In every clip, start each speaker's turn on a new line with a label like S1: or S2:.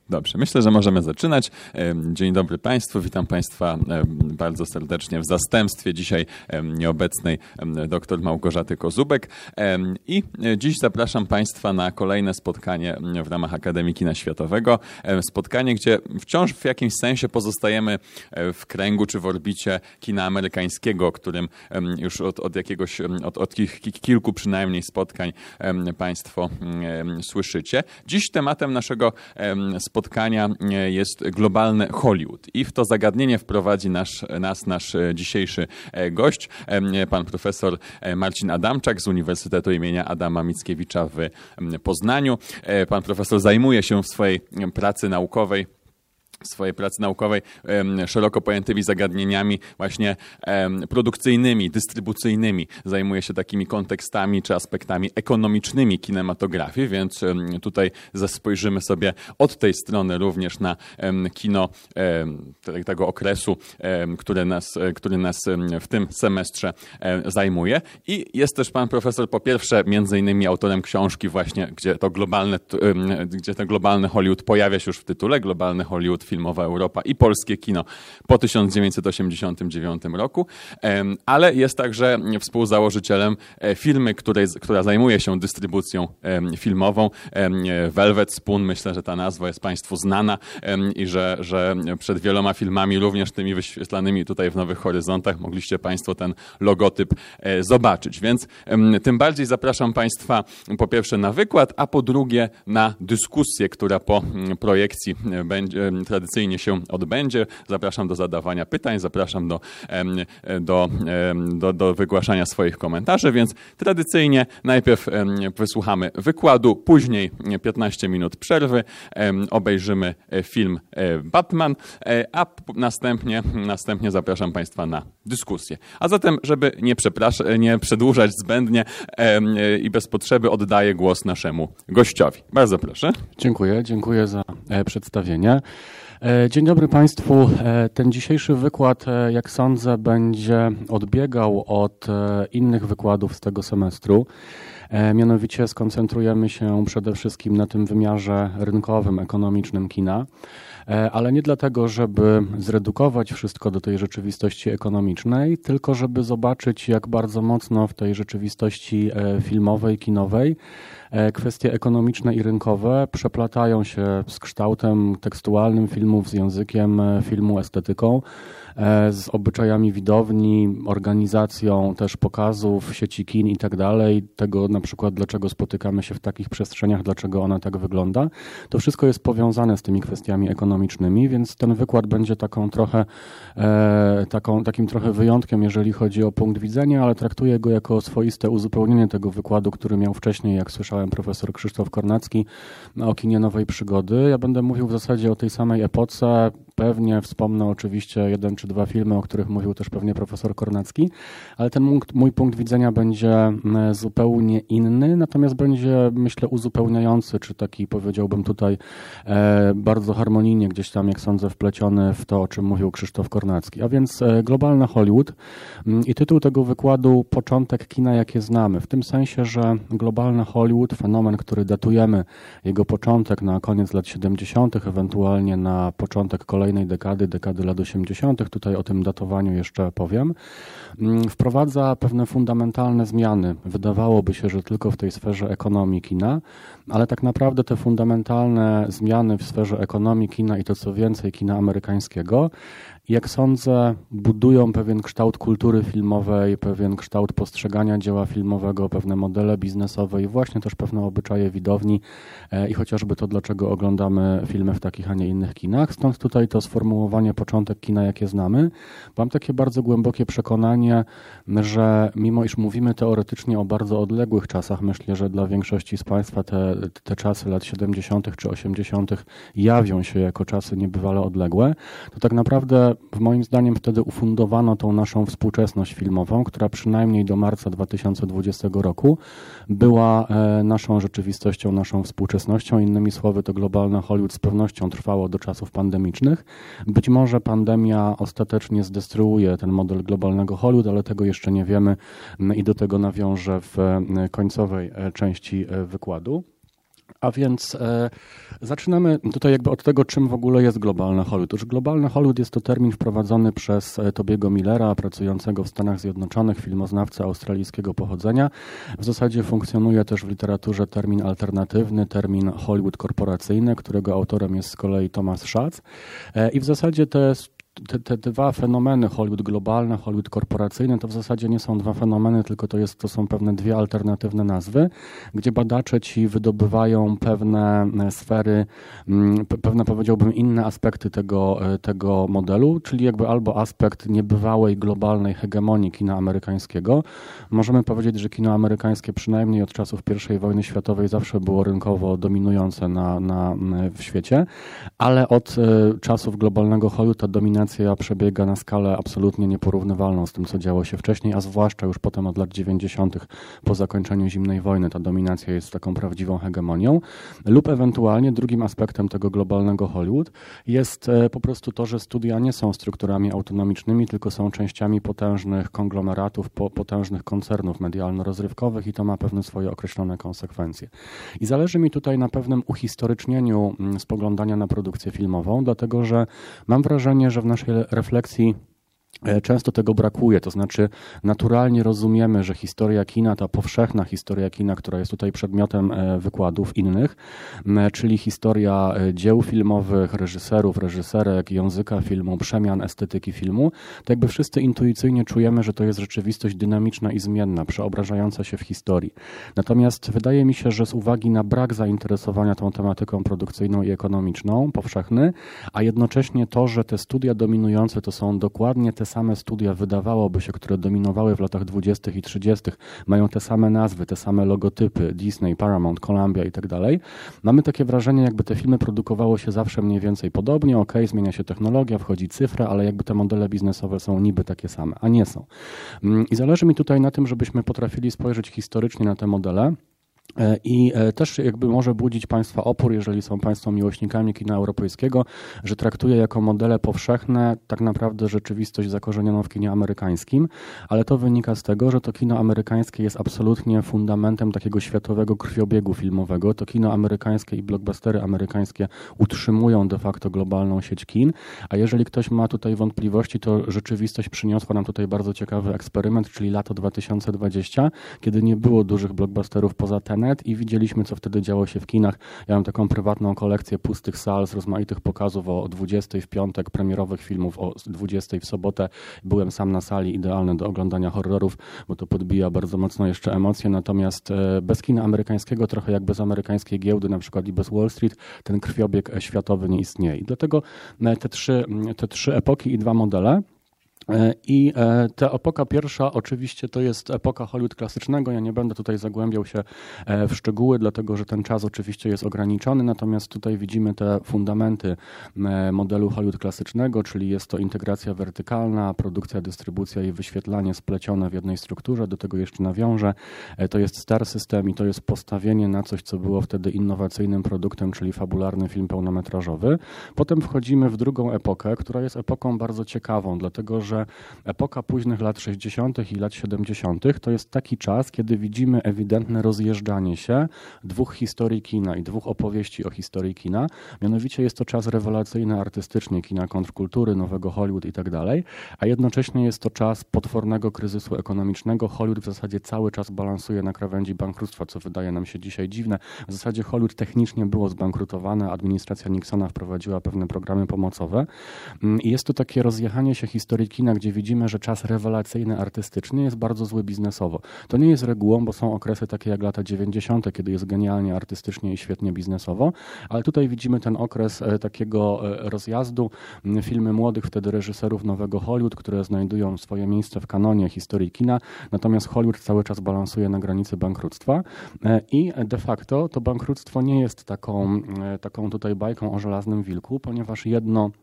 S1: Dobrze, myślę, że możemy zaczynać. Dzień dobry Państwu, witam Państwa bardzo serdecznie w zastępstwie dzisiaj nieobecnej dr Małgorzaty Kozubek i dziś zapraszam Państwa na kolejne spotkanie w ramach Akademii Kina Światowego. Spotkanie, gdzie wciąż w jakimś sensie pozostajemy w kręgu czy w orbicie kina amerykańskiego, o którym już od kilku przynajmniej spotkań Państwo słyszycie. Dziś tematem naszego spotkania jest globalny Hollywood i w to zagadnienie wprowadzi nasz dzisiejszy gość, pan profesor Marcin Adamczak z Uniwersytetu imienia Adama Mickiewicza w Poznaniu. Pan profesor zajmuje się w swojej pracy naukowej szeroko pojętymi zagadnieniami właśnie produkcyjnymi, dystrybucyjnymi. Zajmuje się takimi kontekstami czy aspektami ekonomicznymi kinematografii, więc tutaj spojrzymy sobie od tej strony również na kino tego okresu, który nas w tym semestrze zajmuje. I jest też pan profesor po pierwsze między innymi autorem książki właśnie, gdzie to globalny Hollywood pojawia się już w tytule, globalny Hollywood, filmowa Europa i polskie kino po 1989 roku, ale jest także współzałożycielem firmy, która zajmuje się dystrybucją filmową, Velvet Spoon. Myślę, że ta nazwa jest Państwu znana i że przed wieloma filmami, również tymi wyświetlanymi tutaj w Nowych Horyzontach, mogliście Państwo ten logotyp zobaczyć. Więc tym bardziej zapraszam Państwa po pierwsze na wykład, a po drugie na dyskusję, która po projekcji będzie tradycyjnie się odbędzie. Zapraszam do zadawania pytań, zapraszam do wygłaszania swoich komentarzy, więc tradycyjnie najpierw wysłuchamy wykładu, później 15 minut przerwy, obejrzymy film Batman, a następnie zapraszam Państwa na dyskusję. A zatem, żeby nie przedłużać zbędnie i bez potrzeby, oddaję głos naszemu gościowi. Bardzo proszę.
S2: Dziękuję za przedstawienie. Dzień dobry Państwu. Ten dzisiejszy wykład, jak sądzę, będzie odbiegał od innych wykładów z tego semestru. Mianowicie skoncentrujemy się przede wszystkim na tym wymiarze rynkowym, ekonomicznym kina, ale nie dlatego, żeby zredukować wszystko do tej rzeczywistości ekonomicznej, tylko żeby zobaczyć, jak bardzo mocno w tej rzeczywistości filmowej, kinowej kwestie ekonomiczne i rynkowe przeplatają się z kształtem tekstualnym filmów, z językiem filmu, estetyką, z obyczajami widowni, organizacją też pokazów, sieci kin i tak dalej, tego na przykład dlaczego spotykamy się w takich przestrzeniach, dlaczego ona tak wygląda. To wszystko jest powiązane z tymi kwestiami ekonomicznymi, więc ten wykład będzie takim trochę wyjątkiem, jeżeli chodzi o punkt widzenia, ale traktuję go jako swoiste uzupełnienie tego wykładu, który miał wcześniej, jak słyszałem, profesor Krzysztof Kornacki o kinie nowej przygody. Ja będę mówił w zasadzie o tej samej epoce. Pewnie wspomnę oczywiście jeden czy dwa filmy, o których mówił też pewnie profesor Kornacki, ale ten mój punkt widzenia będzie zupełnie inny, natomiast będzie, myślę, uzupełniający, czy taki, powiedziałbym tutaj, bardzo harmonijnie gdzieś tam, jak sądzę, wpleciony w to, o czym mówił Krzysztof Kornacki. A więc globalny Hollywood i tytuł tego wykładu Początek kina, jakie znamy. W tym sensie, że globalny Hollywood, fenomen, który datujemy jego początek na koniec lat 70., ewentualnie na początek kolejnej dekady lat 80., tutaj o tym datowaniu jeszcze powiem, wprowadza pewne fundamentalne zmiany. Wydawałoby się, że tylko w tej sferze ekonomii kina, ale tak naprawdę te fundamentalne zmiany w sferze ekonomii kina i to co więcej kina amerykańskiego, jak sądzę, budują pewien kształt kultury filmowej, pewien kształt postrzegania dzieła filmowego, pewne modele biznesowe i właśnie też pewne obyczaje widowni i chociażby to, dlaczego oglądamy filmy w takich, a nie innych kinach. Stąd tutaj to sformułowanie początek kina, jakie znamy. Mam takie bardzo głębokie przekonanie, że mimo iż mówimy teoretycznie o bardzo odległych czasach, myślę, że dla większości z Państwa te czasy lat 70. czy 80. jawią się jako czasy niebywale odległe, to tak naprawdę moim zdaniem wtedy ufundowano tą naszą współczesność filmową, która przynajmniej do marca 2020 roku była naszą rzeczywistością, naszą współczesnością. Innymi słowy, to globalne Hollywood z pewnością trwało do czasów pandemicznych. Być może pandemia ostatecznie zdestruuje ten model globalnego Hollywood, ale tego jeszcze nie wiemy i do tego nawiążę w końcowej części wykładu. A więc zaczynamy tutaj jakby od tego, czym w ogóle jest globalny Hollywood. Już globalny Hollywood jest to termin wprowadzony przez Tobiego Millera, pracującego w Stanach Zjednoczonych, filmoznawcę australijskiego pochodzenia. W zasadzie funkcjonuje też w literaturze termin alternatywny, termin Hollywood korporacyjny, którego autorem jest z kolei Thomas Schatz. I w zasadzie te dwa fenomeny, Hollywood globalny, Hollywood korporacyjny, to w zasadzie nie są dwa fenomeny, tylko to są pewne dwie alternatywne nazwy, gdzie badacze ci wydobywają pewne sfery, pewne powiedziałbym inne aspekty tego modelu, czyli jakby albo aspekt niebywałej globalnej hegemonii kina amerykańskiego. Możemy powiedzieć, że kino amerykańskie przynajmniej od czasów I wojny światowej zawsze było rynkowo dominujące w świecie, ale od czasów globalnego Hollywood ta dominacja przebiega na skalę absolutnie nieporównywalną z tym, co działo się wcześniej, a zwłaszcza już potem od lat 90. po zakończeniu zimnej wojny ta dominacja jest taką prawdziwą hegemonią. Lub ewentualnie drugim aspektem tego globalnego Hollywood jest po prostu to, że studia nie są strukturami autonomicznymi, tylko są częściami potężnych konglomeratów, potężnych koncernów medialno-rozrywkowych i to ma pewne swoje określone konsekwencje. I zależy mi tutaj na pewnym uhistorycznieniu spoglądania na produkcję filmową, dlatego że mam wrażenie, że w naszej refleksji często tego brakuje, to znaczy naturalnie rozumiemy, że historia kina, ta powszechna historia kina, która jest tutaj przedmiotem wykładów innych, czyli historia dzieł filmowych, reżyserów, reżyserek, języka filmu, przemian estetyki filmu, to jakby wszyscy intuicyjnie czujemy, że to jest rzeczywistość dynamiczna i zmienna, przeobrażająca się w historii. Natomiast wydaje mi się, że z uwagi na brak zainteresowania tą tematyką produkcyjną i ekonomiczną, powszechny, a jednocześnie to, że te studia dominujące to są dokładnie te same studia, wydawałoby się, które dominowały w latach 20. i 30., mają te same nazwy, te same logotypy, Disney, Paramount, Columbia i tak dalej. Mamy takie wrażenie, jakby te filmy produkowało się zawsze mniej więcej podobnie, zmienia się technologia, wchodzi cyfra, ale jakby te modele biznesowe są niby takie same, a nie są. I zależy mi tutaj na tym, żebyśmy potrafili spojrzeć historycznie na te modele. I też jakby może budzić Państwa opór, jeżeli są Państwo miłośnikami kina europejskiego, że traktuje jako modele powszechne tak naprawdę rzeczywistość zakorzenioną w kinie amerykańskim, ale to wynika z tego, że to kino amerykańskie jest absolutnie fundamentem takiego światowego krwiobiegu filmowego. To kino amerykańskie i blockbustery amerykańskie utrzymują de facto globalną sieć kin, a jeżeli ktoś ma tutaj wątpliwości, to rzeczywistość przyniosła nam tutaj bardzo ciekawy eksperyment, czyli lato 2020, kiedy nie było dużych blockbusterów poza Tenet i widzieliśmy, co wtedy działo się w kinach. Ja mam taką prywatną kolekcję pustych sal z rozmaitych pokazów o 20 w piątek, premierowych filmów o 20 w sobotę. Byłem sam na sali, idealny do oglądania horrorów, bo to podbija bardzo mocno jeszcze emocje, natomiast bez kina amerykańskiego, trochę jak bez amerykańskiej giełdy, na przykład i bez Wall Street, ten krwiobieg światowy nie istnieje. I dlatego te trzy epoki i dwa modele. I ta epoka pierwsza oczywiście to jest epoka Hollywood klasycznego. Ja nie będę tutaj zagłębiał się w szczegóły, dlatego że ten czas oczywiście jest ograniczony, natomiast tutaj widzimy te fundamenty modelu Hollywood klasycznego, czyli jest to integracja wertykalna, produkcja, dystrybucja i wyświetlanie splecione w jednej strukturze. Do tego jeszcze nawiążę. To jest star system i to jest postawienie na coś, co było wtedy innowacyjnym produktem, czyli fabularny film pełnometrażowy. Potem wchodzimy w drugą epokę, która jest epoką bardzo ciekawą, dlatego że epoka późnych lat 60. i lat 70. to jest taki czas, kiedy widzimy ewidentne rozjeżdżanie się dwóch historii kina i dwóch opowieści o historii kina. Mianowicie jest to czas rewelacyjny artystycznie kina kontrkultury, nowego Hollywood i tak dalej, a jednocześnie jest to czas potwornego kryzysu ekonomicznego. Hollywood w zasadzie cały czas balansuje na krawędzi bankructwa, co wydaje nam się dzisiaj dziwne. W zasadzie Hollywood technicznie było zbankrutowane, administracja Nixona wprowadziła pewne programy pomocowe i jest to takie rozjechanie się historii kina, gdzie widzimy, że czas rewelacyjny artystycznie jest bardzo zły biznesowo. To nie jest regułą, bo są okresy takie jak lata 90., kiedy jest genialnie artystycznie i świetnie biznesowo, ale tutaj widzimy ten okres takiego rozjazdu. Filmy młodych wtedy reżyserów nowego Hollywood, które znajdują swoje miejsce w kanonie historii kina, natomiast Hollywood cały czas balansuje na granicy bankructwa i de facto to bankructwo nie jest taką tutaj bajką o żelaznym wilku, ponieważ jedno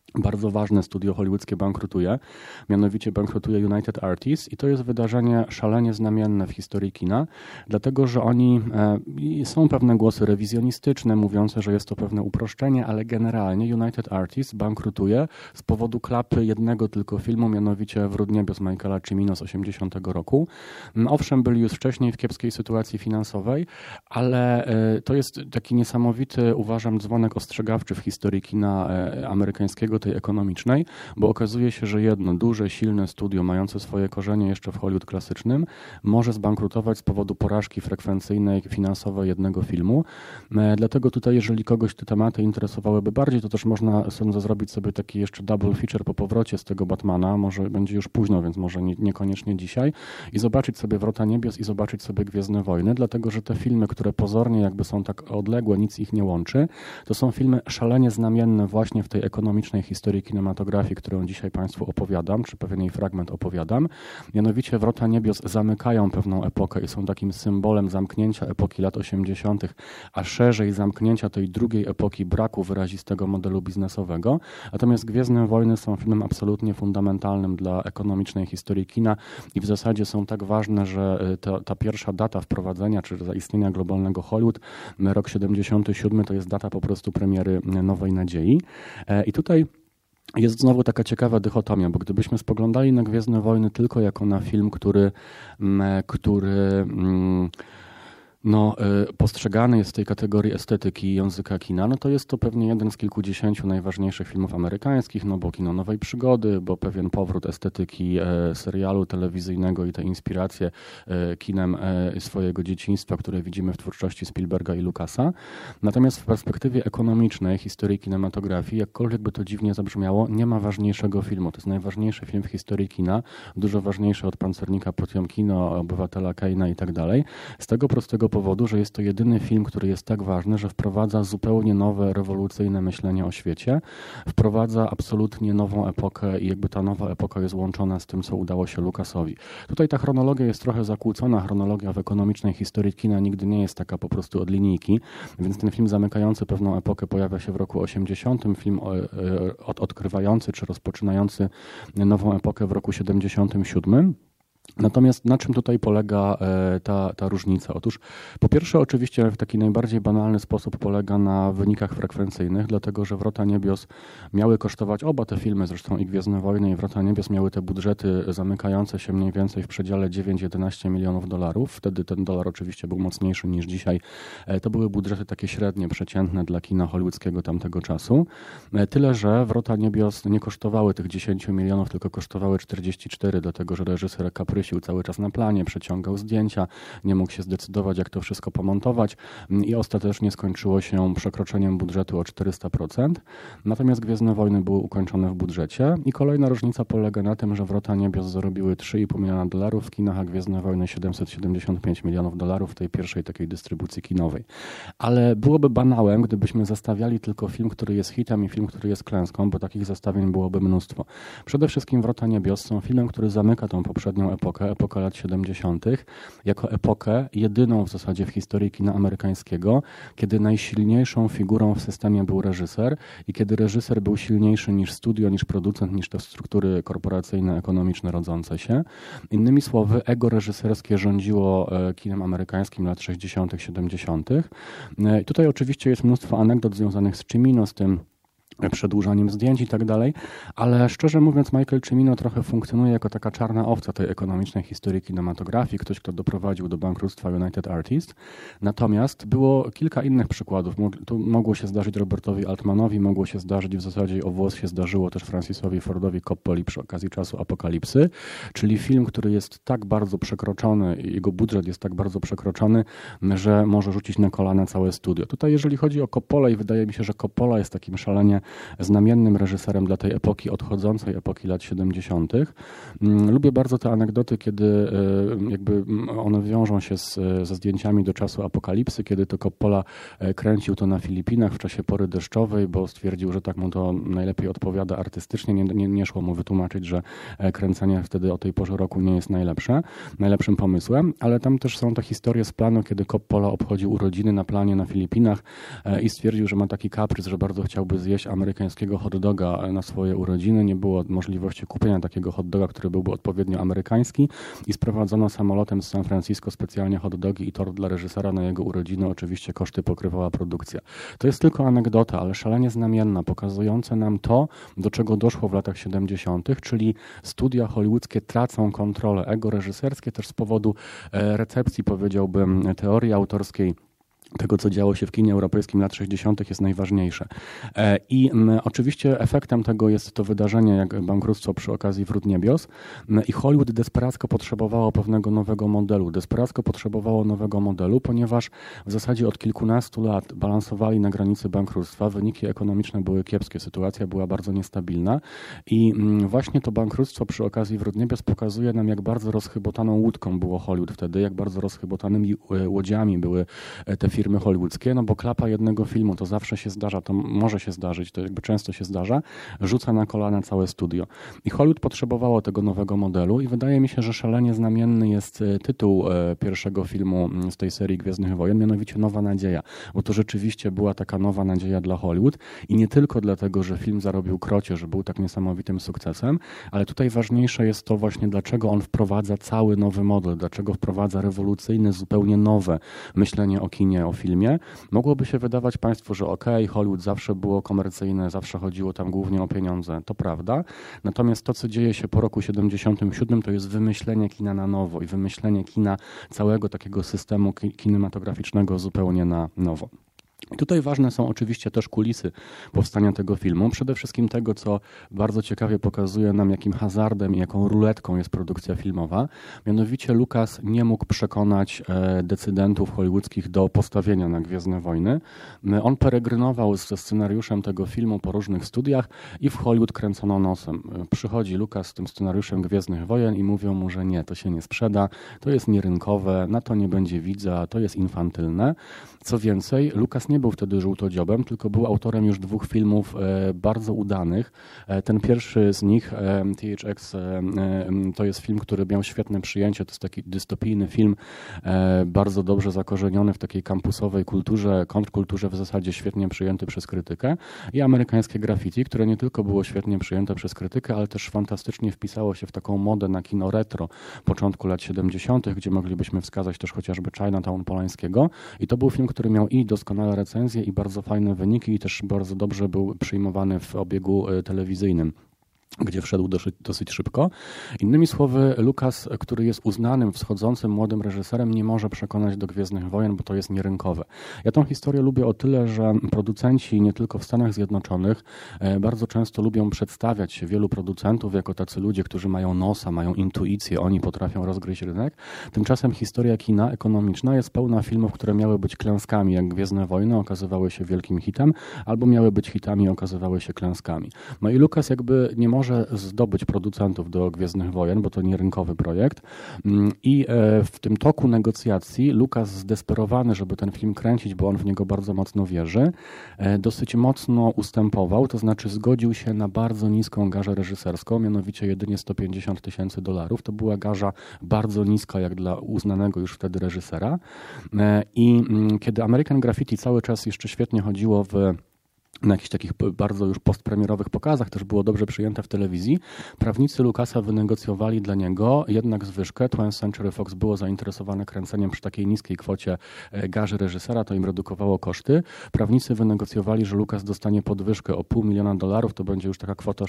S2: bardzo ważne studio hollywoodzkie bankrutuje, mianowicie bankrutuje United Artists i to jest wydarzenie szalenie znamienne w historii kina, dlatego że są pewne głosy rewizjonistyczne mówiące, że jest to pewne uproszczenie, ale generalnie United Artists bankrutuje z powodu klapy jednego tylko filmu, mianowicie Wrót niebios Michaela Cimino z 80 roku. Owszem, byli już wcześniej w kiepskiej sytuacji finansowej, ale to jest taki niesamowity, uważam, dzwonek ostrzegawczy w historii kina amerykańskiego, tej ekonomicznej, bo okazuje się, że jedno duże, silne studio mające swoje korzenie jeszcze w Hollywood klasycznym może zbankrutować z powodu porażki frekwencyjnej, finansowej jednego filmu. Dlatego tutaj, jeżeli kogoś te tematy interesowałyby bardziej, to też można sądzę zrobić sobie taki jeszcze double feature po powrocie z tego Batmana, może będzie już późno, więc może niekoniecznie dzisiaj, i zobaczyć sobie Wrota niebios i zobaczyć sobie Gwiezdne wojny, dlatego że te filmy, które pozornie jakby są tak odległe, nic ich nie łączy, to są filmy szalenie znamienne właśnie w tej ekonomicznej historii kinematografii, którą dzisiaj Państwu opowiadam, czy pewien jej fragment opowiadam. Mianowicie Wrota niebios zamykają pewną epokę i są takim symbolem zamknięcia epoki lat 80., a szerzej zamknięcia tej drugiej epoki braku wyrazistego modelu biznesowego. Natomiast Gwiezdne wojny są filmem absolutnie fundamentalnym dla ekonomicznej historii kina i w zasadzie są tak ważne, że ta pierwsza data wprowadzenia, czy zaistnienia globalnego Hollywood, rok 77, to jest data po prostu premiery Nowej Nadziei. I tutaj jest znowu taka ciekawa dychotomia, bo gdybyśmy spoglądali na Gwiezdne wojny tylko jako na film, który postrzegany jest w tej kategorii estetyki i języka kina, no to jest to pewnie jeden z kilkudziesięciu najważniejszych filmów amerykańskich, no bo kino nowej przygody, bo pewien powrót estetyki serialu telewizyjnego i te inspiracje kinem swojego dzieciństwa, które widzimy w twórczości Spielberga i Lucasa. Natomiast w perspektywie ekonomicznej historii kinematografii, jakkolwiek by to dziwnie zabrzmiało, nie ma ważniejszego filmu. To jest najważniejszy film w historii kina, dużo ważniejszy od Pancernika Potiomkino, Obywatela Kaina i tak dalej. Z tego prostego powodu, że jest to jedyny film, który jest tak ważny, że wprowadza zupełnie nowe, rewolucyjne myślenie o świecie, wprowadza absolutnie nową epokę i jakby ta nowa epoka jest łączona z tym, co udało się Lucasowi. Tutaj ta chronologia jest trochę zakłócona, chronologia w ekonomicznej historii kina nigdy nie jest taka po prostu od linijki, więc ten film zamykający pewną epokę pojawia się w roku 80, film odkrywający czy rozpoczynający nową epokę w roku 77. Natomiast na czym tutaj polega ta różnica? Otóż po pierwsze oczywiście w taki najbardziej banalny sposób polega na wynikach frekwencyjnych, dlatego że Wrota niebios miały kosztować, oba te filmy zresztą, i Gwiezdne wojny i Wrota niebios miały te budżety zamykające się mniej więcej w przedziale 9-11 milionów dolarów. Wtedy ten dolar oczywiście był mocniejszy niż dzisiaj. To były budżety takie średnie, przeciętne dla kina hollywoodzkiego tamtego czasu. Tyle, że Wrota niebios nie kosztowały tych 10 milionów, tylko kosztowały 44, dlatego że reżyser kaprysił cały czas na planie, przeciągał zdjęcia, nie mógł się zdecydować, jak to wszystko pomontować i ostatecznie skończyło się przekroczeniem budżetu o 400%. Natomiast Gwiezdne wojny były ukończone w budżecie i kolejna różnica polega na tym, że Wrota niebios zarobiły 3,5 miliona dolarów w kinach, a Gwiezdne wojny 775 milionów dolarów w tej pierwszej takiej dystrybucji kinowej. Ale byłoby banałem, gdybyśmy zestawiali tylko film, który jest hitem i film, który jest klęską, bo takich zestawień byłoby mnóstwo. Przede wszystkim Wrota niebios są filmem, który zamyka tą poprzednią epokę lat 70., jako epokę jedyną w zasadzie w historii kina amerykańskiego, kiedy najsilniejszą figurą w systemie był reżyser i kiedy reżyser był silniejszy niż studio, niż producent, niż te struktury korporacyjne, ekonomiczne rodzące się. Innymi słowy, ego reżyserskie rządziło kinem amerykańskim lat 60., 70. I tutaj oczywiście jest mnóstwo anegdot związanych z Cimino, z tym przedłużaniem zdjęć i tak dalej, ale szczerze mówiąc Michael Cimino trochę funkcjonuje jako taka czarna owca tej ekonomicznej historii kinematografii, ktoś, kto doprowadził do bankructwa United Artists. Natomiast było kilka innych przykładów. Tu mogło się zdarzyć Robertowi Altmanowi, mogło się zdarzyć, w zasadzie o włos się zdarzyło też Francisowi Fordowi Coppoli przy okazji Czasu Apokalipsy, czyli film, który jest tak bardzo przekroczony, jego budżet jest tak bardzo przekroczony, że może rzucić na kolana całe studio. Tutaj jeżeli chodzi o Coppolę i wydaje mi się, że Coppola jest takim szalenie znamiennym reżyserem dla tej epoki, odchodzącej epoki lat 70. Lubię bardzo te anegdoty, kiedy jakby one wiążą się ze zdjęciami do Czasu Apokalipsy, kiedy to Coppola kręcił to na Filipinach w czasie pory deszczowej, bo stwierdził, że tak mu to najlepiej odpowiada artystycznie. Nie szło mu wytłumaczyć, że kręcenie wtedy o tej porze roku nie jest najlepszym pomysłem, ale tam też są te historie z planu, kiedy Coppola obchodził urodziny na planie na Filipinach i stwierdził, że ma taki kaprys, że bardzo chciałby zjeść amerykańskiego hot doga na swoje urodziny, nie było możliwości kupienia takiego hot doga, który byłby odpowiednio amerykański i sprowadzono samolotem z San Francisco specjalnie hot dogi i tort dla reżysera na jego urodziny. Oczywiście koszty pokrywała produkcja. To jest tylko anegdota, ale szalenie znamienna, pokazująca nam to, do czego doszło w latach 70., czyli studia hollywoodzkie tracą kontrolę. Ego reżyserskie też z powodu recepcji, powiedziałbym, teorii autorskiej tego, co działo się w kinie europejskim lat 60. jest najważniejsze. I oczywiście efektem tego jest to wydarzenie jak bankructwo przy okazji Wrót Niebios i Hollywood desperacko potrzebowało pewnego nowego modelu. Desperacko potrzebowało nowego modelu, ponieważ w zasadzie od kilkunastu lat balansowali na granicy bankructwa, wyniki ekonomiczne były kiepskie, sytuacja była bardzo niestabilna i właśnie to bankructwo przy okazji Wrót Niebios pokazuje nam, jak bardzo rozchybotaną łódką było Hollywood wtedy, jak bardzo rozchybotanymi łodziami były te firmy hollywoodzkie, no bo klapa jednego filmu, to zawsze się zdarza, to może się zdarzyć, to jakby często się zdarza, rzuca na kolana całe studio. I Hollywood potrzebowało tego nowego modelu i wydaje mi się, że szalenie znamienny jest tytuł pierwszego filmu z tej serii Gwiezdnych Wojen, mianowicie Nowa Nadzieja, bo to rzeczywiście była taka nowa nadzieja dla Hollywood i nie tylko dlatego, że film zarobił krocie, że był tak niesamowitym sukcesem, ale tutaj ważniejsze jest to właśnie, dlaczego on wprowadza cały nowy model, dlaczego wprowadza rewolucyjne, zupełnie nowe myślenie o kinie, o filmie. Mogłoby się wydawać Państwu, że Hollywood zawsze było komercyjne, zawsze chodziło tam głównie o pieniądze. To prawda. Natomiast to, co dzieje się po roku 77, to jest wymyślenie kina na nowo i wymyślenie kina całego takiego systemu kinematograficznego zupełnie na nowo. I tutaj ważne są oczywiście też kulisy powstania tego filmu. Przede wszystkim tego, co bardzo ciekawie pokazuje nam, jakim hazardem i jaką ruletką jest produkcja filmowa. Mianowicie Lucas nie mógł przekonać decydentów hollywoodzkich do postawienia na Gwiezdne Wojny. On peregrynował ze scenariuszem tego filmu po różnych studiach i w Hollywood kręcono nosem. Przychodzi Lucas z tym scenariuszem Gwiezdnych Wojen i mówią mu, że nie, to się nie sprzeda, to jest nierynkowe, na to nie będzie widza, to jest infantylne. Co więcej, Lucas nie był wtedy żółtodziobem, tylko był autorem już 2 filmów bardzo udanych. Ten pierwszy z nich, THX, to jest film, który miał świetne przyjęcie. To jest taki dystopijny film, bardzo dobrze zakorzeniony w takiej kampusowej kulturze, kontrkulturze w zasadzie świetnie przyjęty przez krytykę. I Amerykańskie Graffiti, które nie tylko było świetnie przyjęte przez krytykę, ale też fantastycznie wpisało się w taką modę na kino retro początku lat 70., gdzie moglibyśmy wskazać też chociażby Chinatown Polańskiego. I to był film, który miał i doskonałe recenzje, i bardzo fajne wyniki, i też bardzo dobrze był przyjmowany w obiegu telewizyjnym, gdzie wszedł dosyć szybko. Innymi słowy, Lucas, który jest uznanym, wschodzącym młodym reżyserem, nie może przekonać do Gwiezdnych Wojen, bo to jest nierynkowe. Ja tą historię lubię o tyle, że producenci nie tylko w Stanach Zjednoczonych bardzo często lubią przedstawiać się, wielu producentów, jako tacy ludzie, którzy mają nosa, mają intuicję, oni potrafią rozgryźć rynek. Tymczasem historia kina ekonomiczna jest pełna filmów, które miały być klęskami, jak Gwiezdne Wojny okazywały się wielkim hitem, albo miały być hitami, okazywały się klęskami. No i Lucas jakby nie może zdobyć producentów do Gwiezdnych Wojen, bo to nie rynkowy projekt. I w tym toku negocjacji Lucas, zdesperowany, żeby ten film kręcić, bo on w niego bardzo mocno wierzy, dosyć mocno ustępował, to znaczy zgodził się na bardzo niską garzę reżyserską, mianowicie jedynie $150,000. To była garza bardzo niska, jak dla uznanego już wtedy reżysera. I kiedy American Graffiti cały czas jeszcze świetnie chodziło na jakichś takich bardzo już postpremierowych pokazach, też było dobrze przyjęte w telewizji, prawnicy Lucasa wynegocjowali dla niego jednak zwyżkę. 20th Century Fox było zainteresowane kręceniem przy takiej niskiej kwocie garzy reżysera, to im redukowało koszty. Prawnicy wynegocjowali, że Lucas dostanie podwyżkę o $500,000, to będzie już taka kwota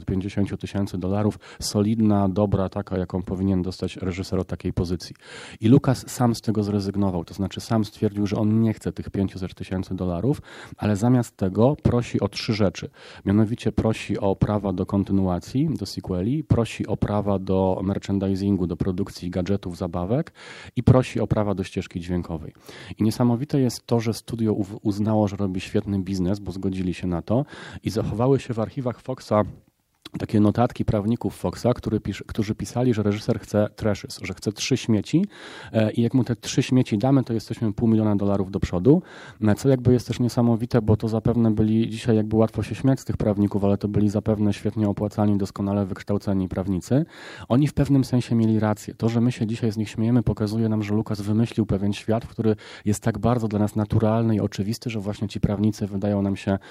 S2: $650,000, solidna, dobra, taka, jaką powinien dostać reżyser o takiej pozycji. I Lucas sam z tego zrezygnował, to znaczy sam stwierdził, że on nie chce tych $500,000, ale zamiast tego prosi o 3 rzeczy. Mianowicie prosi o prawa do kontynuacji, do sequeli, prosi o prawa do merchandisingu, do produkcji gadżetów, zabawek i prosi o prawa do ścieżki dźwiękowej. I niesamowite jest to, że studio uznało, że robi świetny biznes, bo zgodzili się na to i zachowały się w archiwach Foxa takie notatki prawników Foxa, którzy pisali, że reżyser chce trashes, że chce 3 śmieci i jak mu te 3 śmieci damy, to jesteśmy $500 000 do przodu, co jakby jest też niesamowite, bo to zapewne byli, dzisiaj jakby łatwo się śmiać z tych prawników, ale to byli zapewne świetnie opłacani, doskonale wykształceni prawnicy. Oni w pewnym sensie mieli rację. To, że my się dzisiaj z nich śmiejemy, pokazuje nam, że Lucas wymyślił pewien świat, który jest tak bardzo dla nas naturalny i oczywisty, że właśnie ci prawnicy wydają nam się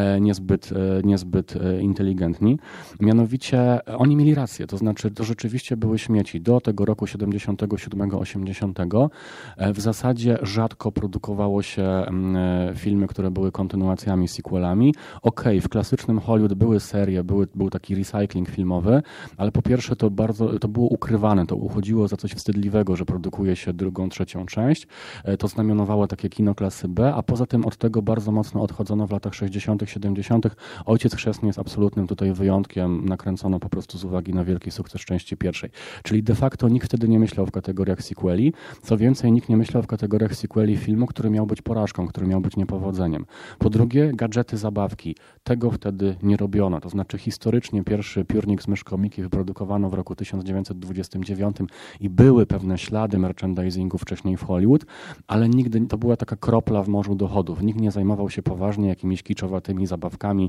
S2: niezbyt inteligentni. Mianowicie oni mieli rację, to znaczy to rzeczywiście były śmieci. Do tego roku 77-80 w zasadzie rzadko produkowało się filmy, które były kontynuacjami, sequelami. Okej, w klasycznym Hollywood były serie, był taki recycling filmowy, ale po pierwsze to było ukrywane, to uchodziło za coś wstydliwego, że produkuje się drugą, trzecią część. To znamionowało takie kino klasy B, a poza tym od tego bardzo mocno odchodzono w latach 60., 70. Ojciec Chrzestny jest absolutnym tutaj wyjątkiem. Nakręcono po prostu z uwagi na wielki sukces części pierwszej. Czyli de facto nikt wtedy nie myślał w kategoriach sequeli. Co więcej, nikt nie myślał w kategoriach sequeli filmu, który miał być porażką, który miał być niepowodzeniem. Po drugie, gadżety, zabawki. Tego wtedy nie robiono. To znaczy historycznie pierwszy piórnik z myszką Mickey wyprodukowano w roku 1929 i były pewne ślady merchandisingu wcześniej w Hollywood, ale nigdy to była taka kropla w morzu dochodów. Nikt nie zajmował się poważnie jakimiś kiczowatymi zabawkami,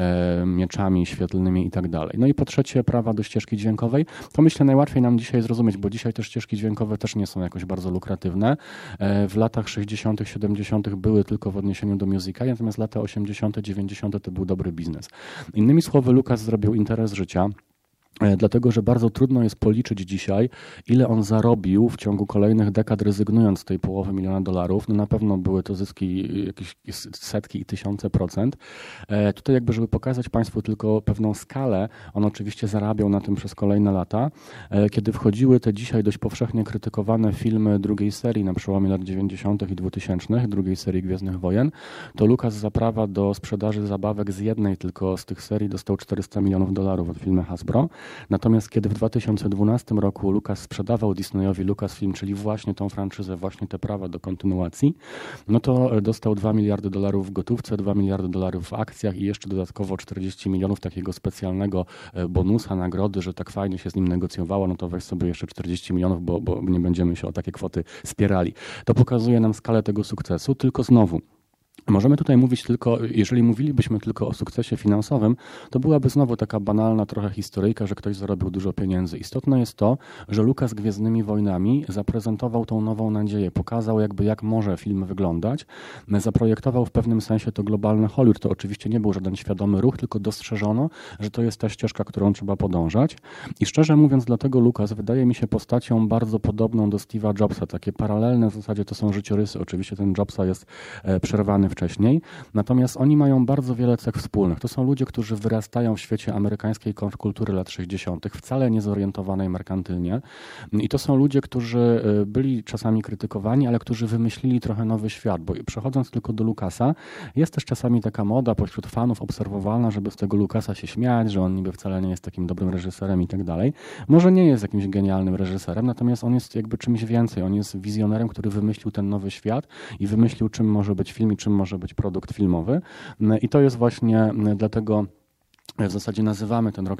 S2: mieczami świetlnymi i tak dalej. No i po trzecie, prawa do ścieżki dźwiękowej. To myślę najłatwiej nam dzisiaj zrozumieć, bo dzisiaj te ścieżki dźwiękowe też nie są jakoś bardzo lukratywne. W latach 60., 70. były tylko w odniesieniu do musicalu, natomiast lata 80., 90. to był dobry biznes. Innymi słowy, Lucas zrobił interes życia. Dlatego, że bardzo trudno jest policzyć dzisiaj, ile on zarobił w ciągu kolejnych dekad, rezygnując z tej $500 000. No na pewno były to zyski jakieś setki i tysiące procent. Tutaj jakby, żeby pokazać Państwu tylko pewną skalę, on oczywiście zarabiał na tym przez kolejne lata. Kiedy wchodziły te dzisiaj dość powszechnie krytykowane filmy drugiej serii na przełomie lat 90. i 2000, drugiej serii Gwiezdnych Wojen, to Lucas za prawa do sprzedaży zabawek z jednej tylko z tych serii dostał $400 milionów od firmy Hasbro. Natomiast kiedy w 2012 roku Lucas sprzedawał Disneyowi Lucasfilm, czyli właśnie tą franczyzę, właśnie te prawa do kontynuacji, no to dostał $2 miliardy w gotówce, $2 miliardy w akcjach i jeszcze dodatkowo 40 milionów takiego specjalnego bonusa, nagrody, że tak fajnie się z nim negocjowało, no to weź sobie jeszcze 40 milionów, bo nie będziemy się o takie kwoty spierali. To pokazuje nam skalę tego sukcesu, tylko znowu, możemy tutaj mówić tylko, jeżeli mówilibyśmy tylko o sukcesie finansowym, to byłaby znowu taka banalna trochę historyjka, że ktoś zarobił dużo pieniędzy. Istotne jest to, że Lucas Gwiezdnymi Wojnami zaprezentował tą nową nadzieję, pokazał jakby jak może film wyglądać, zaprojektował w pewnym sensie to globalne Hollywood. To oczywiście nie był żaden świadomy ruch, tylko dostrzeżono, że to jest ta ścieżka, którą trzeba podążać. I szczerze mówiąc, dlatego Lucas wydaje mi się postacią bardzo podobną do Steve'a Jobsa. Takie paralelne w zasadzie to są życiorysy. Oczywiście ten Jobsa jest przerwany wcześniej. Natomiast oni mają bardzo wiele cech wspólnych. To są ludzie, którzy wyrastają w świecie amerykańskiej kontrkultury lat 60., wcale nie zorientowanej merkantylnie. I to są ludzie, którzy byli czasami krytykowani, ale którzy wymyślili trochę nowy świat, bo przechodząc tylko do Lucasa, jest też czasami taka moda pośród fanów obserwowalna, żeby z tego Lucasa się śmiać, że on niby wcale nie jest takim dobrym reżyserem i tak dalej. Może nie jest jakimś genialnym reżyserem, natomiast on jest jakby czymś więcej. On jest wizjonerem, który wymyślił ten nowy świat i wymyślił, czym może być film i czym może być produkt filmowy. I to jest właśnie dlatego w zasadzie nazywamy ten rok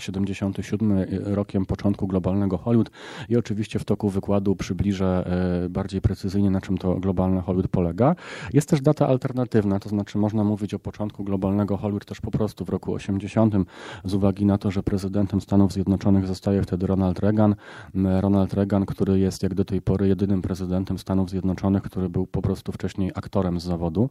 S2: 77 rokiem początku globalnego Hollywood i oczywiście w toku wykładu przybliżę bardziej precyzyjnie, na czym to globalne Hollywood polega. Jest też data alternatywna, to znaczy można mówić o początku globalnego Hollywood też po prostu w roku 80 z uwagi na to, że prezydentem Stanów Zjednoczonych zostaje wtedy Ronald Reagan. Ronald Reagan, który jest jak do tej pory jedynym prezydentem Stanów Zjednoczonych, który był po prostu wcześniej aktorem z zawodu,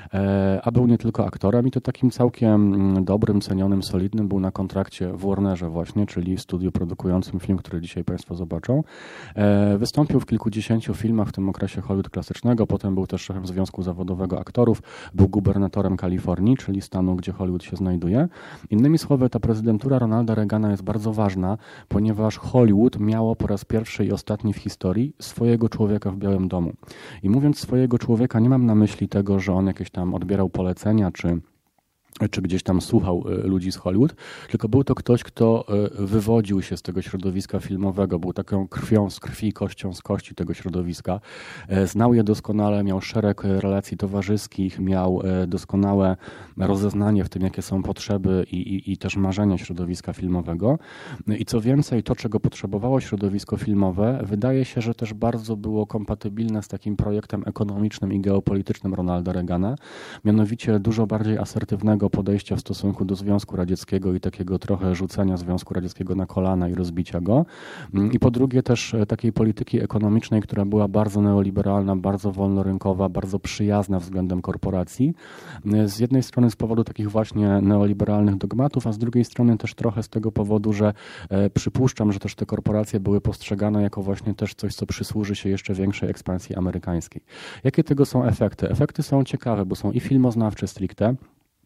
S2: a był nie tylko aktorem i to takim całkiem dobrym, cenionym, solidnym, był na kontrakcie w Warnerze właśnie, czyli studiu produkującym film, który dzisiaj Państwo zobaczą. Wystąpił w kilkudziesięciu filmach w tym okresie Hollywood klasycznego, potem był też szefem Związku Zawodowego Aktorów, był gubernatorem Kalifornii, czyli stanu, gdzie Hollywood się znajduje. Innymi słowy, ta prezydentura Ronalda Reagana jest bardzo ważna, ponieważ Hollywood miało po raz pierwszy i ostatni w historii swojego człowieka w Białym Domu. I mówiąc swojego człowieka, nie mam na myśli tego, że on jakieś tam odbierał polecenia, czy czy gdzieś tam słuchał ludzi z Hollywood, tylko był to ktoś, kto wywodził się z tego środowiska filmowego, był taką krwią z krwi, kością z kości tego środowiska. Znał je doskonale, miał szereg relacji towarzyskich, miał doskonałe rozeznanie w tym, jakie są potrzeby i też marzenia środowiska filmowego. I co więcej, to, czego potrzebowało środowisko filmowe, wydaje się, że też bardzo było kompatybilne z takim projektem ekonomicznym i geopolitycznym Ronalda Reagana, mianowicie dużo bardziej asertywnego podejścia w stosunku do Związku Radzieckiego i takiego trochę rzucenia Związku Radzieckiego na kolana i rozbicia go. I po drugie też takiej polityki ekonomicznej, która była bardzo neoliberalna, bardzo wolnorynkowa, bardzo przyjazna względem korporacji. Z jednej strony z powodu takich właśnie neoliberalnych dogmatów, a z drugiej strony też trochę z tego powodu, że przypuszczam, że też te korporacje były postrzegane jako właśnie też coś, co przysłuży się jeszcze większej ekspansji amerykańskiej. Jakie tego są efekty? Efekty są ciekawe, bo są i filmoznawcze stricte,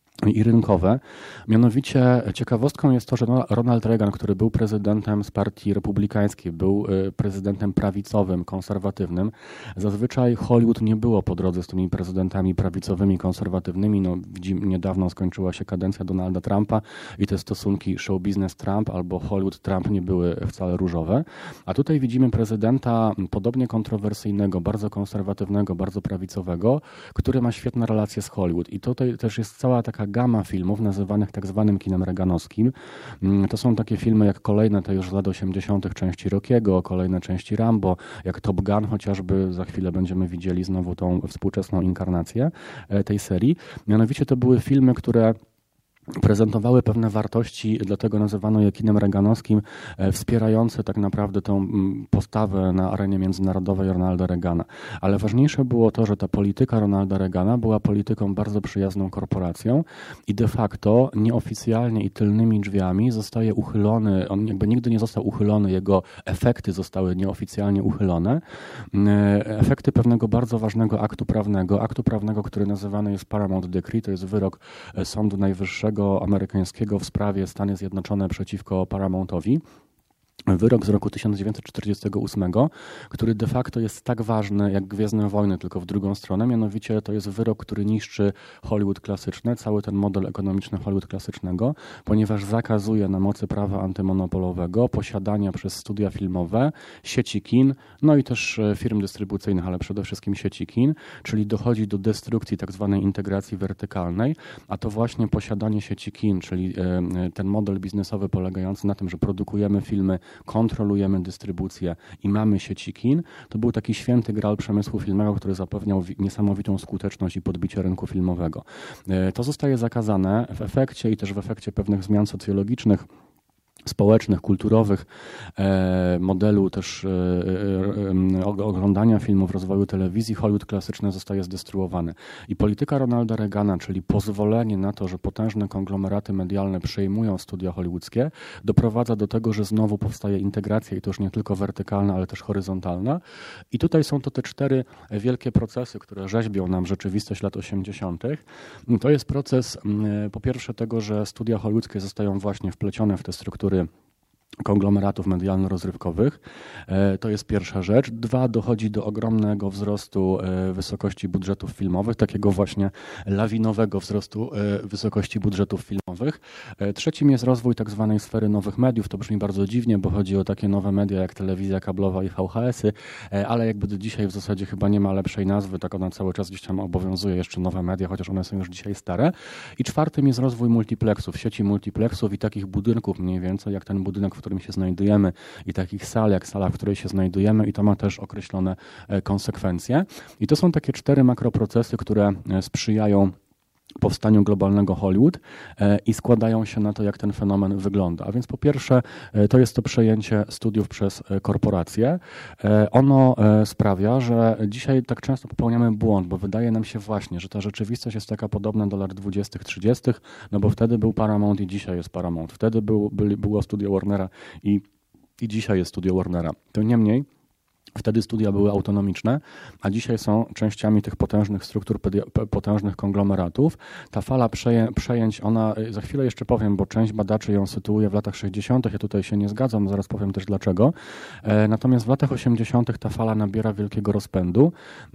S2: i rynkowe. Mianowicie ciekawostką jest to, że Ronald Reagan, który był prezydentem z partii republikańskiej, był prezydentem prawicowym, konserwatywnym. Zazwyczaj Hollywood nie było po drodze z tymi prezydentami prawicowymi, konserwatywnymi. No, niedawno skończyła się kadencja Donalda Trumpa i te stosunki show business Trump albo Hollywood Trump nie były wcale różowe. A tutaj widzimy prezydenta podobnie kontrowersyjnego, bardzo konserwatywnego, bardzo prawicowego, który ma świetne relacje z Hollywood. I tutaj też jest cała taka gama filmów nazywanych tak zwanym kinem reaganowskim. To są takie filmy jak kolejne te już z lat 80. części Rockiego, kolejne części Rambo, jak Top Gun chociażby, za chwilę będziemy widzieli znowu tą współczesną inkarnację tej serii. Mianowicie to były filmy, które prezentowały pewne wartości, dlatego nazywano je kinem reaganowskim, wspierające tak naprawdę tą postawę na arenie międzynarodowej Ronalda Reagana. Ale ważniejsze było to, że ta polityka Ronalda Reagana była polityką bardzo przyjazną korporacją i de facto nieoficjalnie i tylnymi drzwiami zostaje uchylony, on jakby nigdy nie został uchylony, jego efekty zostały nieoficjalnie uchylone. Efekty pewnego bardzo ważnego aktu prawnego, który nazywany jest Paramount Decree, to jest wyrok Sądu Najwyższego amerykańskiego w sprawie Stany Zjednoczone przeciwko Paramountowi. Wyrok z roku 1948, który de facto jest tak ważny jak Gwiezdne Wojny, tylko w drugą stronę. Mianowicie to jest wyrok, który niszczy Hollywood klasyczny, cały ten model ekonomiczny Hollywood klasycznego, ponieważ zakazuje na mocy prawa antymonopolowego posiadania przez studia filmowe sieci kin, no i też firm dystrybucyjnych, ale przede wszystkim sieci kin, czyli dochodzi do destrukcji tak zwanej integracji wertykalnej, a to właśnie posiadanie sieci kin, czyli ten model biznesowy polegający na tym, że produkujemy filmy, kontrolujemy dystrybucję i mamy sieci kin, to był taki święty gral przemysłu filmowego, który zapewniał niesamowitą skuteczność i podbicie rynku filmowego. To zostaje zakazane w efekcie i też w efekcie pewnych zmian socjologicznych, społecznych, kulturowych, modelu też oglądania filmów, rozwoju telewizji, Hollywood klasyczny zostaje zdestruowany. I polityka Ronalda Reagana, czyli pozwolenie na to, że potężne konglomeraty medialne przejmują studia hollywoodzkie, doprowadza do tego, że znowu powstaje integracja i to już nie tylko wertykalna, ale też horyzontalna. I tutaj są to te 4 wielkie procesy, które rzeźbią nam rzeczywistość lat 80. To jest proces po pierwsze tego, że studia hollywoodzkie zostają właśnie wplecione w te struktury konglomeratów medialno-rozrywkowych. To jest pierwsza rzecz. 2, dochodzi do ogromnego wzrostu wysokości budżetów filmowych, takiego właśnie lawinowego wzrostu wysokości budżetów filmowych. 3 jest rozwój tak zwanej sfery nowych mediów. To brzmi bardzo dziwnie, bo chodzi o takie nowe media jak telewizja kablowa i VHS-y, ale jakby do dzisiaj w zasadzie chyba nie ma lepszej nazwy, tak ona cały czas gdzieś tam obowiązuje, jeszcze nowe media, chociaż one są już dzisiaj stare. I 4 jest rozwój multiplexów, sieci multiplexów i takich budynków mniej więcej, jak ten budynek, w którym się znajdujemy i takich sal, jak sala, w której się znajdujemy i to ma też określone konsekwencje. I to są takie 4 makroprocesy, które sprzyjają powstaniu globalnego Hollywood i składają się na to, jak ten fenomen wygląda. A więc po pierwsze, to jest to przejęcie studiów przez korporacje. Ono sprawia, że dzisiaj tak często popełniamy błąd, bo wydaje nam się właśnie, że ta rzeczywistość jest taka podobna do lat 20., 30., no bo wtedy był Paramount i dzisiaj jest Paramount. Wtedy było studio Warnera i dzisiaj jest studio Warnera. To niemniej Wtedy studia były autonomiczne, a dzisiaj są częściami tych potężnych struktur, potężnych konglomeratów. Ta fala przejęć, ona, za chwilę jeszcze powiem, bo część badaczy ją sytuuje w latach 60., ja tutaj się nie zgadzam, zaraz powiem też dlaczego. Natomiast w latach 80. ta fala nabiera wielkiego rozpędu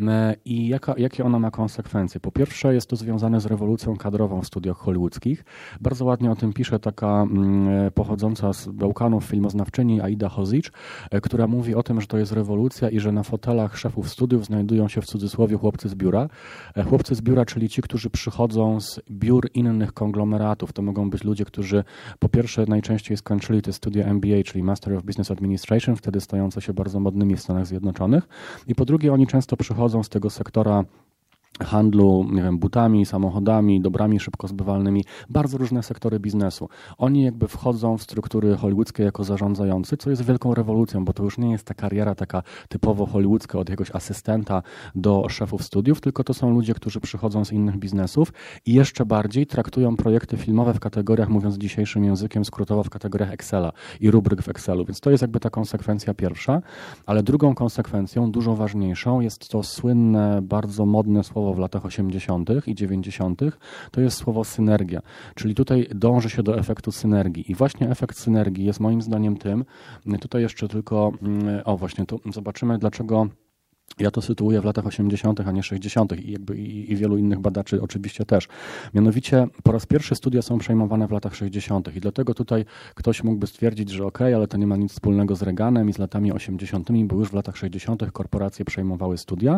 S2: i jakie ona ma konsekwencje? Po pierwsze, jest to związane z rewolucją kadrową w studiach hollywoodzkich. Bardzo ładnie o tym pisze taka pochodząca z Bałkanów filmoznawczyni Aida Hozic, która mówi o tym, że to jest rewolucja i że na fotelach szefów studiów znajdują się w cudzysłowie chłopcy z biura. Chłopcy z biura, czyli ci, którzy przychodzą z biur innych konglomeratów. To mogą być ludzie, którzy po pierwsze najczęściej skończyli te studia MBA, czyli Master of Business Administration, wtedy stające się bardzo modnymi w Stanach Zjednoczonych. I po drugie oni często przychodzą z tego sektora handlu, nie wiem, butami, samochodami, dobrami szybko zbywalnymi, bardzo różne sektory biznesu. Oni jakby wchodzą w struktury hollywoodzkie jako zarządzający, co jest wielką rewolucją, bo to już nie jest ta kariera taka typowo hollywoodzka od jakiegoś asystenta do szefów studiów, tylko to są ludzie, którzy przychodzą z innych biznesów i jeszcze bardziej traktują projekty filmowe w kategoriach, mówiąc dzisiejszym językiem, skrótowo w kategoriach Excela i rubryk w Excelu. Więc to jest jakby ta konsekwencja pierwsza, ale drugą konsekwencją, dużo ważniejszą, jest to słynne, bardzo modne słowo w latach 80. i 90. to jest słowo synergia, czyli tutaj dąży się do efektu synergii i właśnie efekt synergii jest moim zdaniem tym, tutaj jeszcze tylko, właśnie tu zobaczymy dlaczego ja to sytuuję w latach 80., a nie 60. I wielu innych badaczy oczywiście też. Mianowicie po raz pierwszy studia są przejmowane w latach 60. i dlatego tutaj ktoś mógłby stwierdzić, że okej, ale to nie ma nic wspólnego z Reaganem i z latami 80., bo już w latach 60. korporacje przejmowały studia.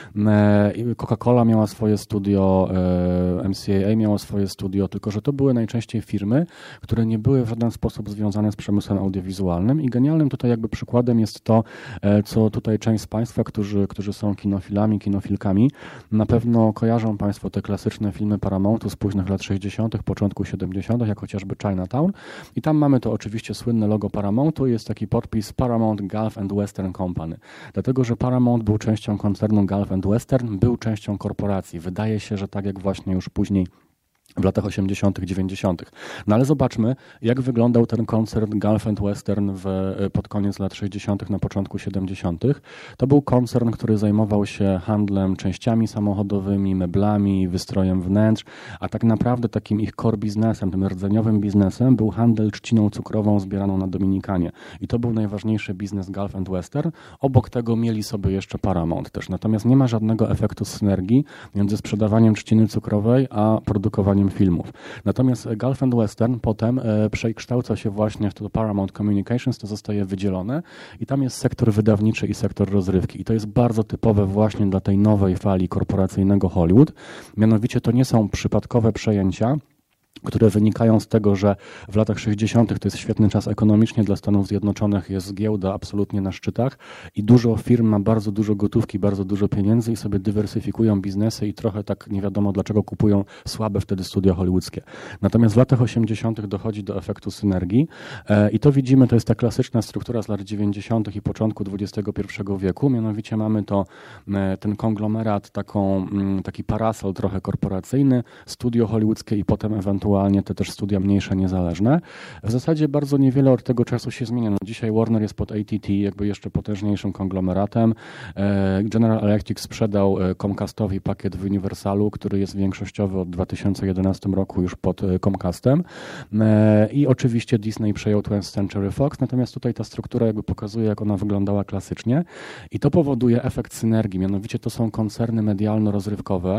S2: Coca-Cola miała swoje studio, MCAA miało swoje studio, tylko że to były najczęściej firmy, które nie były w żaden sposób związane z przemysłem audiowizualnym i genialnym tutaj jakby przykładem jest to, co tutaj część z Państwa, którzy są kinofilami, kinofilkami, na pewno kojarzą Państwo te klasyczne filmy Paramountu z późnych lat 60., początku 70., jak chociażby Chinatown. I tam mamy to oczywiście słynne logo Paramountu, jest taki podpis Paramount Gulf and Western Company. Dlatego, że Paramount był częścią koncernu Gulf and Western, był częścią korporacji. Wydaje się, że tak jak właśnie już później w latach 80., 90. No ale zobaczmy, jak wyglądał ten koncern Gulf and Western pod koniec lat 60., na początku 70. To był koncern, który zajmował się handlem częściami samochodowymi, meblami, wystrojem wnętrz, a tak naprawdę takim ich core biznesem, tym rdzeniowym biznesem był handel trzciną cukrową zbieraną na Dominikanie. I to był najważniejszy biznes Gulf and Western. Obok tego mieli sobie jeszcze Paramount też. Natomiast nie ma żadnego efektu synergii między sprzedawaniem trzciny cukrowej a produkowaniem filmów. Natomiast Gulf and Western potem przekształca się właśnie w to Paramount Communications, to zostaje wydzielone i tam jest sektor wydawniczy i sektor rozrywki. I to jest bardzo typowe właśnie dla tej nowej fali korporacyjnego Hollywood. Mianowicie to nie są przypadkowe przejęcia, które wynikają z tego, że w latach 60. to jest świetny czas ekonomicznie dla Stanów Zjednoczonych, jest giełda absolutnie na szczytach i dużo firm ma bardzo dużo gotówki, bardzo dużo pieniędzy i sobie dywersyfikują biznesy i trochę tak nie wiadomo dlaczego kupują słabe wtedy studia hollywoodzkie. Natomiast w latach 80. dochodzi do efektu synergii i to widzimy, to jest ta klasyczna struktura z lat 90. i początku XXI wieku, mianowicie mamy ten konglomerat, taki parasol trochę korporacyjny, studio hollywoodzkie i potem ewentualnie te też studia mniejsze, niezależne. W zasadzie bardzo niewiele od tego czasu się zmienia. No, dzisiaj Warner jest pod AT&T, jakby jeszcze potężniejszym konglomeratem. General Electric sprzedał Comcastowi pakiet w Universalu, który jest większościowy od 2011 roku już pod Comcastem. I oczywiście Disney przejął 20th Century Fox, natomiast tutaj ta struktura jakby pokazuje, jak ona wyglądała klasycznie i to powoduje efekt synergii. Mianowicie to są koncerny medialno-rozrywkowe,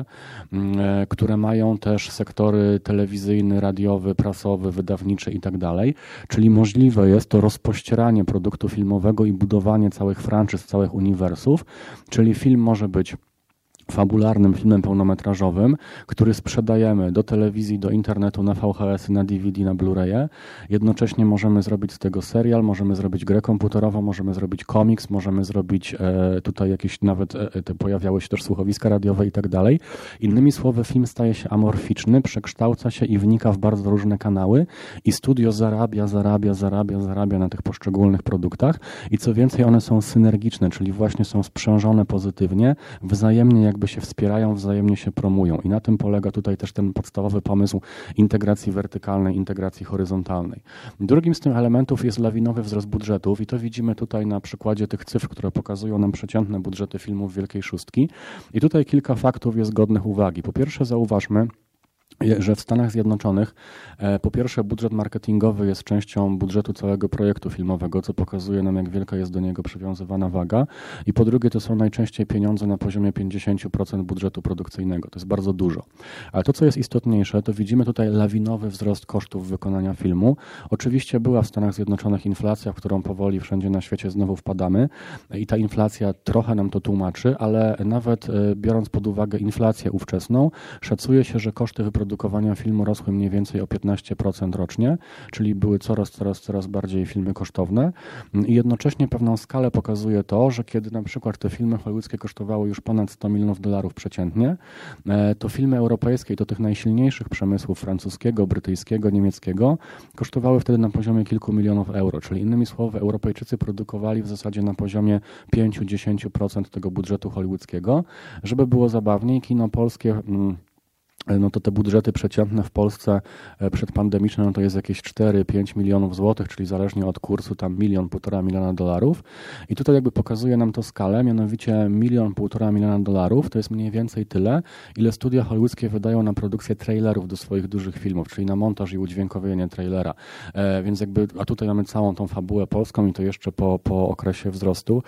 S2: które mają też sektory telewizyjne, radiowy, prasowy, wydawniczy i tak dalej. Czyli możliwe jest to rozpościeranie produktu filmowego i budowanie całych franczyz, całych uniwersów. Czyli film może być fabularnym filmem pełnometrażowym, który sprzedajemy do telewizji, do internetu, na VHS-y, na DVD, na Blu-raye. Jednocześnie możemy zrobić z tego serial, możemy zrobić grę komputerową, możemy zrobić komiks, możemy zrobić tutaj jakieś nawet pojawiały się też słuchowiska radiowe i tak dalej. Innymi słowy, film staje się amorficzny, przekształca się i wnika w bardzo różne kanały i studio zarabia na tych poszczególnych produktach i co więcej, one są synergiczne, czyli właśnie są sprzężone pozytywnie, wzajemnie jak jakby się wspierają, wzajemnie się promują i na tym polega tutaj też ten podstawowy pomysł integracji wertykalnej, integracji horyzontalnej. Drugim z tych elementów jest lawinowy wzrost budżetów i to widzimy tutaj na przykładzie tych cyfr, które pokazują nam przeciętne budżety filmów Wielkiej Szóstki i tutaj kilka faktów jest godnych uwagi. Po pierwsze zauważmy, że w Stanach Zjednoczonych po pierwsze budżet marketingowy jest częścią budżetu całego projektu filmowego, co pokazuje nam, jak wielka jest do niego przywiązywana waga i po drugie to są najczęściej pieniądze na poziomie 50% budżetu produkcyjnego. To jest bardzo dużo. Ale to, co jest istotniejsze, to widzimy tutaj lawinowy wzrost kosztów wykonania filmu. Oczywiście była w Stanach Zjednoczonych inflacja, w którą powoli wszędzie na świecie znowu wpadamy i ta inflacja trochę nam to tłumaczy, ale nawet biorąc pod uwagę inflację ówczesną, szacuje się, że koszty wyprodukowania filmu rosły mniej więcej o 15% rocznie, czyli były coraz bardziej filmy kosztowne i jednocześnie pewną skalę pokazuje to, że kiedy na przykład te filmy hollywoodzkie kosztowały już ponad $100 milionów przeciętnie, to filmy europejskie, to tych najsilniejszych przemysłów francuskiego, brytyjskiego, niemieckiego kosztowały wtedy na poziomie kilku milionów euro, czyli innymi słowy Europejczycy produkowali w zasadzie na poziomie 5-10% tego budżetu hollywoodzkiego. Żeby było zabawniej, kino polskie no to te budżety przeciętne w Polsce przedpandemiczne, no to jest jakieś 4-5 milionów złotych, czyli zależnie od kursu tam $1–1,5 miliona. I tutaj jakby pokazuje nam to skalę, mianowicie $1–1,5 miliona to jest mniej więcej tyle, ile studia hollywoodzkie wydają na produkcję trailerów do swoich dużych filmów, czyli na montaż i udźwiękowienie trailera. Więc jakby, a tutaj mamy całą tą fabułę polską i to jeszcze po okresie wzrostu,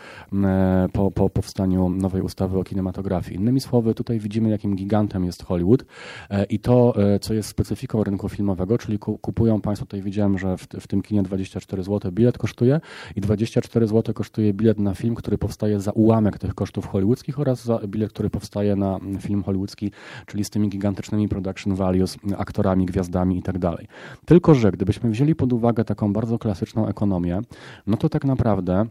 S2: po powstaniu nowej ustawy o kinematografii. Innymi słowy, tutaj widzimy, jakim gigantem jest Hollywood. I to, co jest specyfiką rynku filmowego, czyli kupują Państwo, tutaj widziałem, że w tym kinie 24 zł bilet kosztuje i 24 zł kosztuje bilet na film, który powstaje za ułamek tych kosztów hollywoodzkich oraz za bilet, który powstaje na film hollywoodzki, czyli z tymi gigantycznymi production values, aktorami, gwiazdami i tak dalej. Tylko że gdybyśmy wzięli pod uwagę taką bardzo klasyczną ekonomię, no to tak naprawdę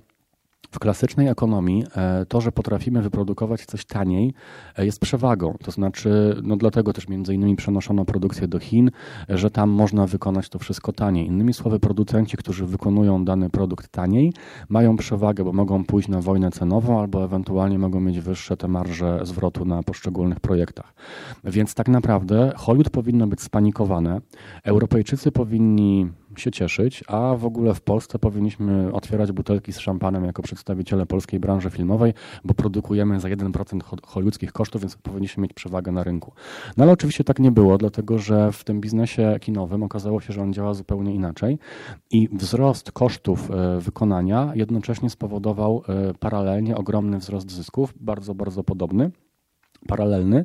S2: w klasycznej ekonomii to, że potrafimy wyprodukować coś taniej, jest przewagą. To znaczy, no dlatego też między innymi przenoszono produkcję do Chin, że tam można wykonać to wszystko taniej. Innymi słowy, producenci, którzy wykonują dany produkt taniej, mają przewagę, bo mogą pójść na wojnę cenową albo ewentualnie mogą mieć wyższe te marże zwrotu na poszczególnych projektach. Więc tak naprawdę Hollywood powinno być spanikowane, Europejczycy powinni się cieszyć, a w ogóle w Polsce powinniśmy otwierać butelki z szampanem jako przedstawiciele polskiej branży filmowej, bo produkujemy za 1% hollywoodzkich kosztów, więc powinniśmy mieć przewagę na rynku. No ale oczywiście tak nie było, dlatego że w tym biznesie kinowym okazało się, że on działa zupełnie inaczej i wzrost kosztów wykonania jednocześnie spowodował paralelnie ogromny wzrost zysków, bardzo, bardzo podobny. Paralelny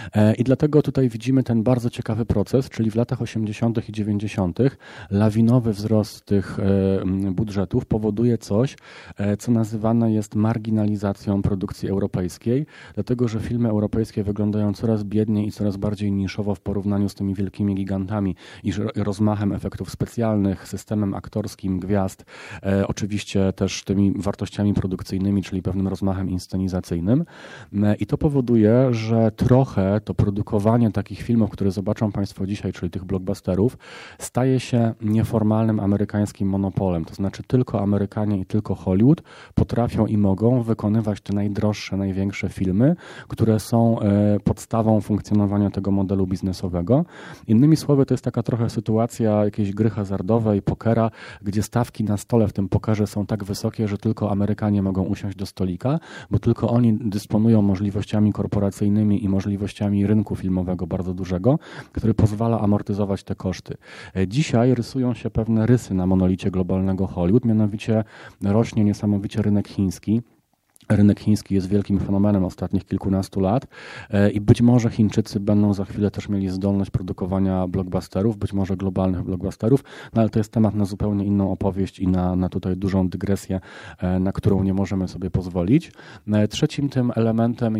S2: i dlatego tutaj widzimy ten bardzo ciekawy proces, czyli w latach 80. i 90. lawinowy wzrost tych budżetów powoduje coś, co nazywane jest marginalizacją produkcji europejskiej, dlatego że filmy europejskie wyglądają coraz biedniej i coraz bardziej niszowo w porównaniu z tymi wielkimi gigantami i rozmachem efektów specjalnych, systemem aktorskim gwiazd, oczywiście też tymi wartościami produkcyjnymi, czyli pewnym rozmachem inscenizacyjnym i to powoduje, że trochę to produkowanie takich filmów, które zobaczą Państwo dzisiaj, czyli tych blockbusterów, staje się nieformalnym amerykańskim monopolem. To znaczy tylko Amerykanie i tylko Hollywood potrafią i mogą wykonywać te najdroższe, największe filmy, które są podstawą funkcjonowania tego modelu biznesowego. Innymi słowy, to jest taka trochę sytuacja jakiejś gry hazardowej, pokera, gdzie stawki na stole w tym pokerze są tak wysokie, że tylko Amerykanie mogą usiąść do stolika, bo tylko oni dysponują możliwościami korporacyjnymi i możliwościami rynku filmowego bardzo dużego, który pozwala amortyzować te koszty. Dzisiaj rysują się pewne rysy na monolicie globalnego Hollywood, mianowicie rośnie niesamowicie rynek chiński. Rynek chiński jest wielkim fenomenem ostatnich kilkunastu lat i być może Chińczycy będą za chwilę też mieli zdolność produkowania blockbusterów, być może globalnych blockbusterów, no ale to jest temat na zupełnie inną opowieść i na tutaj dużą dygresję, na którą nie możemy sobie pozwolić. Trzecim tym elementem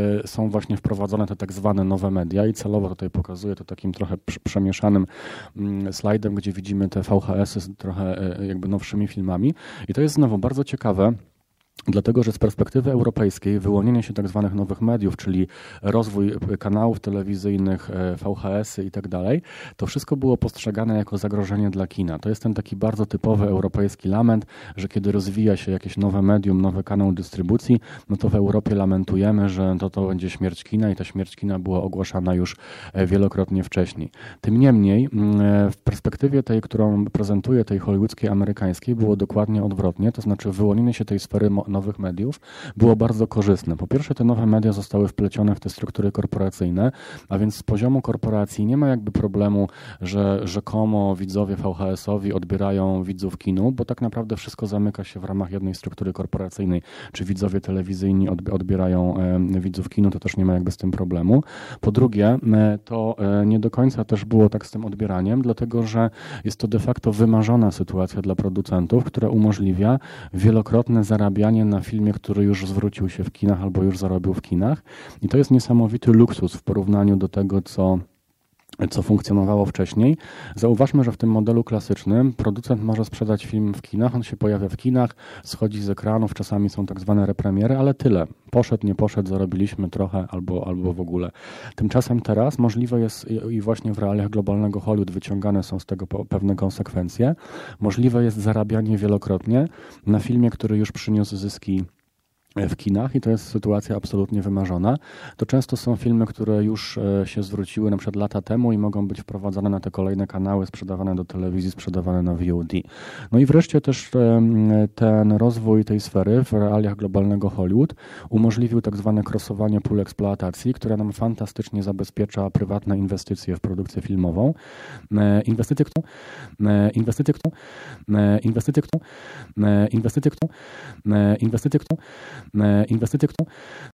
S2: są właśnie wprowadzone te tak zwane nowe media i celowo tutaj pokazuję to takim trochę przemieszanym slajdem, gdzie widzimy te VHS-y z trochę jakby nowszymi filmami i to jest znowu bardzo ciekawe, Dlatego, że z perspektywy europejskiej wyłonienie się tak zwanych nowych mediów, czyli rozwój kanałów telewizyjnych, VHS-y i tak dalej, to wszystko było postrzegane jako zagrożenie dla kina. To jest ten taki bardzo typowy europejski lament, że kiedy rozwija się jakieś nowe medium, nowy kanał dystrybucji, no to w Europie lamentujemy, że to będzie śmierć kina i ta śmierć kina była ogłaszana już wielokrotnie wcześniej. Tym niemniej w perspektywie tej, którą prezentuję, tej hollywoodzkiej, amerykańskiej, było dokładnie odwrotnie, to znaczy wyłonienie się tej sfery nowych mediów było bardzo korzystne. Po pierwsze, te nowe media zostały wplecione w te struktury korporacyjne, a więc z poziomu korporacji nie ma jakby problemu, że rzekomo widzowie VHS-owi odbierają widzów kinu, bo tak naprawdę wszystko zamyka się w ramach jednej struktury korporacyjnej. Czy widzowie telewizyjni odbierają widzów kinu, to też nie ma jakby z tym problemu. Po drugie, to nie do końca też było tak z tym odbieraniem, dlatego że jest to de facto wymarzona sytuacja dla producentów, która umożliwia wielokrotne zarabianie na filmie, który już zwrócił się w kinach albo już zarobił w kinach. I to jest niesamowity luksus w porównaniu do tego, co funkcjonowało wcześniej. Zauważmy, że w tym modelu klasycznym producent może sprzedać film w kinach, on się pojawia w kinach, schodzi z ekranów, czasami są tak zwane repremiery, ale tyle. Poszedł, nie poszedł, zarobiliśmy trochę albo w ogóle. Tymczasem teraz możliwe jest, i właśnie w realiach globalnego Hollywood wyciągane są z tego pewne konsekwencje, możliwe jest zarabianie wielokrotnie na filmie, który już przyniósł zyski w kinach i to jest sytuacja absolutnie wymarzona. To często są filmy, które już się zwróciły na przykład lata temu i mogą być wprowadzane na te kolejne kanały, sprzedawane do telewizji, sprzedawane na VOD. No i wreszcie też ten rozwój tej sfery w realiach globalnego Hollywood umożliwił tak zwane crossowanie pól eksploatacji, które nam fantastycznie zabezpiecza prywatne inwestycje w produkcję filmową. Inwestycje,